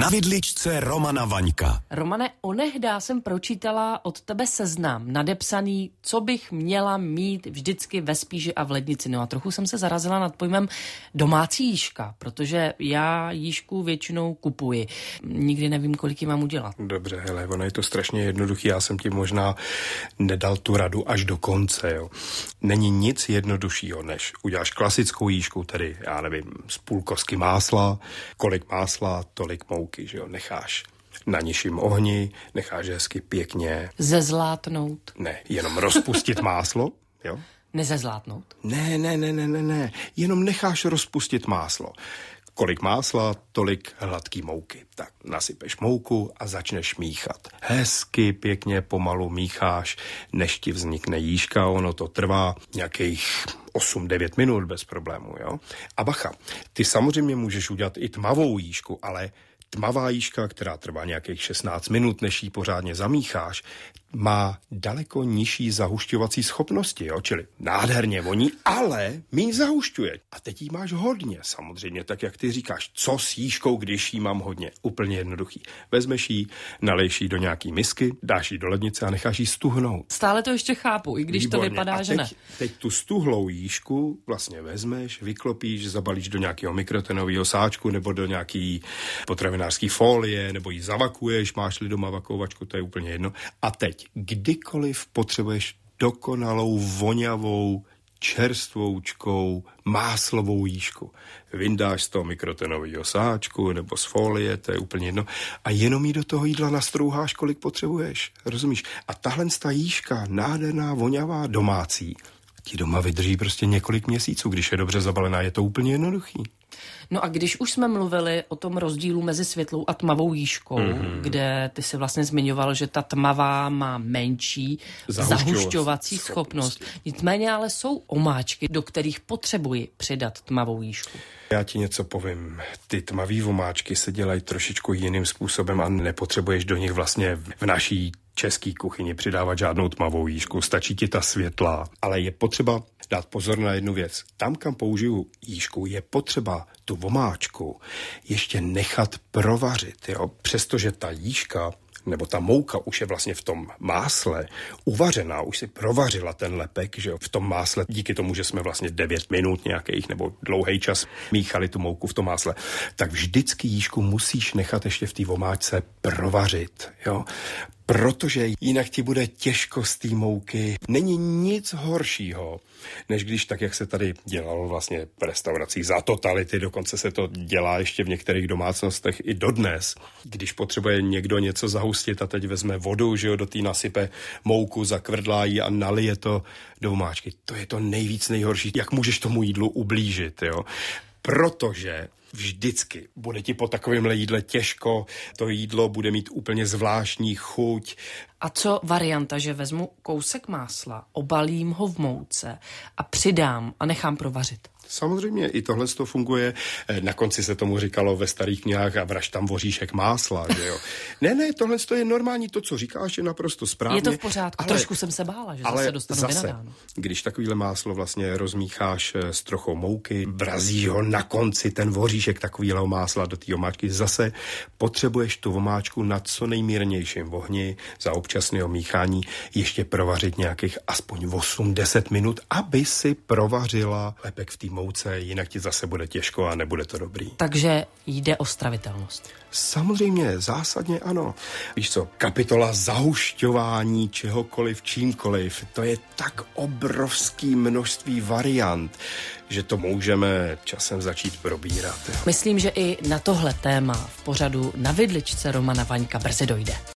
Na vidličce Romana Vaňka. Romane, onehdá jsem pročítala od tebe seznam nadepsaný, co bych měla mít vždycky ve spíži a v lednici. No a trochu jsem se zarazila nad pojmem domácí jížka, protože já jížku většinou kupuji. Nikdy nevím, kolik ji mám udělat. Dobře, hele, ono je to strašně jednoduchý. Já jsem ti možná nedal tu radu až do konce, jo. Není nic jednoduššího, než uděláš klasickou jížku, tedy, já nevím, z půl kosky másla, kolik másla, tolik mouky, že jo, necháš na nižším ohni, necháš hezky pěkně. Zezlátnout? Ne, jenom rozpustit máslo, jo. Nezezlátnout? Ne, jenom necháš rozpustit máslo. Kolik másla, tolik hladký mouky. Tak nasypeš mouku a začneš míchat. Hezky, pěkně, pomalu mícháš, než ti vznikne jížka. Ono to trvá nějakých 8-9 minut bez problému, jo. A bacha, ty samozřejmě můžeš udělat i tmavou jížku, ale tmavá jížka, která trvá nějakých 16 minut, než ji pořádně zamícháš, má daleko nižší zahušťovací schopnosti, jo? Čili nádherně voní, ale míň zahušťuje. A teď jí máš hodně, samozřejmě, tak jak ty říkáš, co s jížkou, když jí mám hodně? Úplně jednoduchý. Vezmeš jí, naleješ jí do nějaký misky, dáš jí do lednice a necháš jí stuhnout. Stále to ještě chápu, i když výborně. To vypadá, že ne. Teď tu stuhlou jížku vlastně vezmeš, vyklopíš, zabalíš do nějakého mikrotenového sáčku nebo do nějaký potravinářský folie, nebo ji zavakuješ, máš-li doma vakovačku, to je úplně jedno. A teď kdykoliv potřebuješ dokonalou, voňavou, čerstvoučkou, máslovou jížku. Vyndáš z toho mikrotenového sáčku nebo z folie, to je úplně jedno. A jenom jí do toho jídla nastrouháš, kolik potřebuješ. Rozumíš? A tahle jížka, nádherná, voňavá, domácí, ti doma vydrží prostě několik měsíců, když je dobře zabalená, je to úplně jednoduchý. No a když už jsme mluvili o tom rozdílu mezi světlou a tmavou jížkou, kde ty si vlastně zmiňoval, že ta tmavá má menší zahušťovací schopnost. Nicméně ale jsou omáčky, do kterých potřebuji přidat tmavou jížku. Já ti něco povím. Ty tmavý omáčky se dělají trošičku jiným způsobem a nepotřebuješ do nich vlastně v naší české kuchyni přidávat žádnou tmavou jížku. Stačí ti ta světlá. Ale je potřeba dát pozor na jednu věc. Tam, kam použiju jížku, je potřeba tu omáčku ještě nechat provařit. Jo? Přestože ta jížka nebo ta mouka už je vlastně v tom másle uvařená, už si provařila ten lepek, že jo, v tom másle, díky tomu, že jsme vlastně 9 minut nějakých nebo dlouhý čas míchali tu mouku v tom másle, tak vždycky jížku musíš nechat ještě v té omáčce provařit, jo. Protože jinak ti bude těžko z té mouky. Není nic horšího, než když tak, jak se tady dělalo vlastně v restauracích za totality, dokonce se to dělá ještě v některých domácnostech i dodnes. Když potřebuje někdo něco zahustit a teď vezme vodu, že jo, do té nasype mouku, zakvrdlá ji a nalije to do omáčky. To je to nejhorší, jak můžeš tomu jídlu ublížit, jo. Protože vždycky bude ti po takovémhle jídle těžko, to jídlo bude mít úplně zvláštní chuť. A co varianta, že vezmu kousek másla, obalím ho v mouce a přidám a nechám provařit? Samozřejmě i tohle to funguje. Na konci se tomu říkalo ve starých knihách a vraž tam voříšek másla, že jo. Ne, tohle je normální, to, co říkáš, je naprosto správně. Je to v pořádku, ale trošku jsem se bála, že zase dostanu vynadáno. Když takovýhle máslo vlastně rozmícháš s trochou mouky, vrazíš ho na konci, ten voříšek takovýhle másla do té omáčky, zase potřebuješ tu omáčku na co nejmírnějším ohni za občasného míchání ještě provařit nějakých aspoň 8-10 minut, aby si provařila lepek v té mouce, jinak ti zase bude těžko a nebude to dobrý. Takže jde o stravitelnost. Samozřejmě, zásadně ano. Víš co, kapitola zahušťování čehokoliv, čímkoliv, to je tak obrovský množství variant, že to můžeme časem začít probírat. Jo. Myslím, že i na tohle téma v pořadu Na vidličce Romana Vaňka brzy dojde.